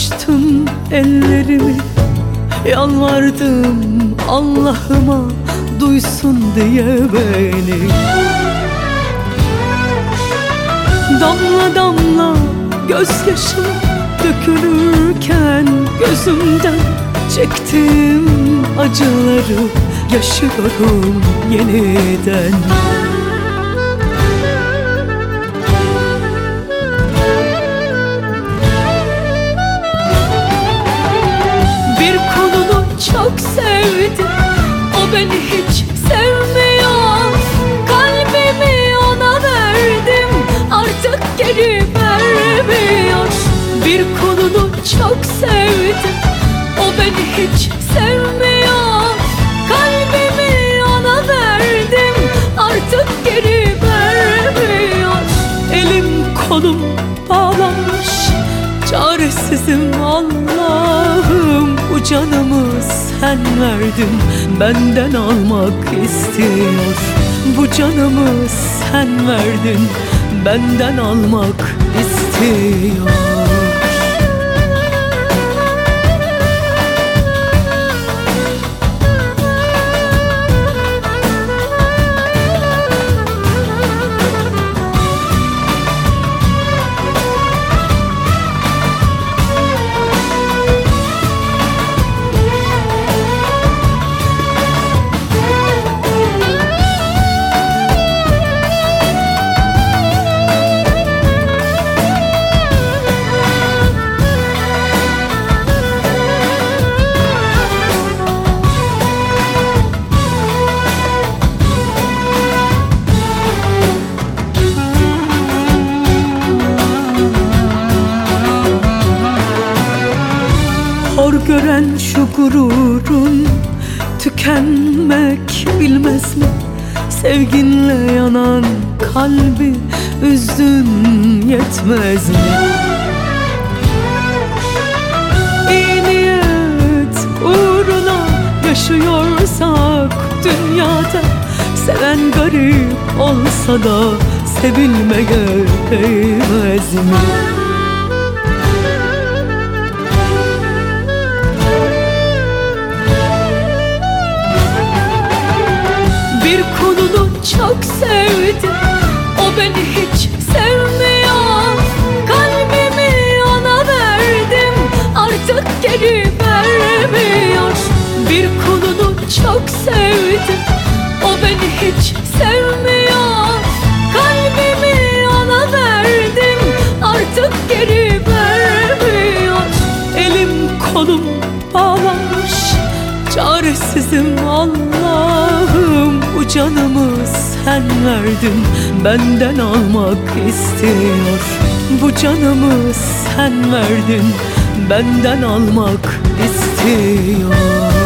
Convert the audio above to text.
Açtım ellerimi, yalvardım Allah'ıma duysun diye beni. Damla damla gözyaşım dökülürken gözümden çektim acıları yaşıyorum yeniden. Bir kolunu çok sevdim, o beni hiç sevmiyor. Kalbimi ona verdim, artık geri vermiyor. Bir kolunu çok sevdim, o beni hiç sevmiyor. Kalbimi ona verdim, artık geri vermiyor. Elim kolum bağlanmış, çaresizim Allah'ım. Bu canımı sen verdin, benden almak istiyor. Bu canımı sen verdin, benden almak istiyor. Hor gören şu gururun tükenmek bilmez mi? Sevginle yanan kalbi üzdün yetmez mi? İyi niyet uğruna yaşıyorsak dünyada, seven garip olsa da sevilmeye değmez mi? Bir kolunu çok sevdim, o beni hiç sevmiyor. Kalbimi ona verdim, artık geri vermiyor. Bir kolunu çok sevdim, o beni hiç sevmiyor. Kalbimi ona verdim, artık geri vermiyor. Elim kolum bağlanmış, çaresizim Allah'ım. Bu canımı sen verdin, benden almak istiyor. Bu canımı sen verdin, benden almak istiyor.